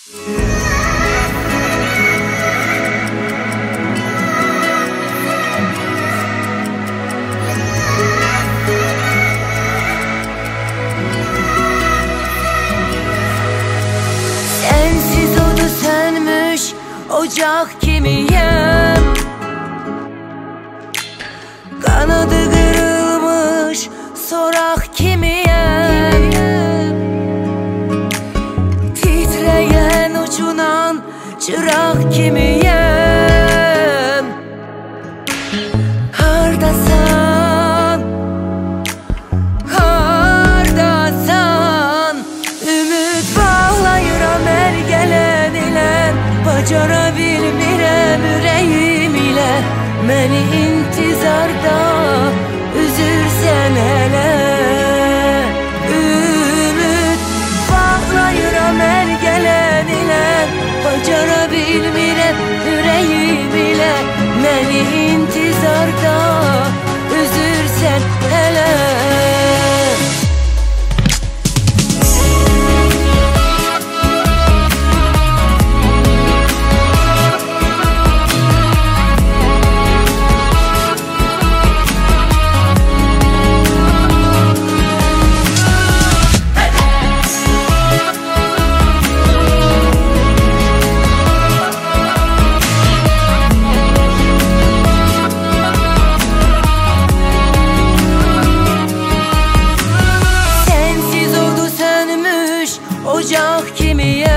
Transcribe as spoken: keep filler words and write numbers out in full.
Sensiz odu sönmüş ocak kimiyim? Kanadı kırılmış sorak kimiyim? Titreyen uçunan çırak kimiyim? Hardasan, hardasan, ümit bağlayıram el gelen ile, bacara bilmirem yüreğim ile. Məni intizarda üzürsən hələ, ümid bağlayıram el gələn ilə, bacara bilmirəm ürəyim ilə. Məni intizarda üzürsən hələ. Ocak kimiyim?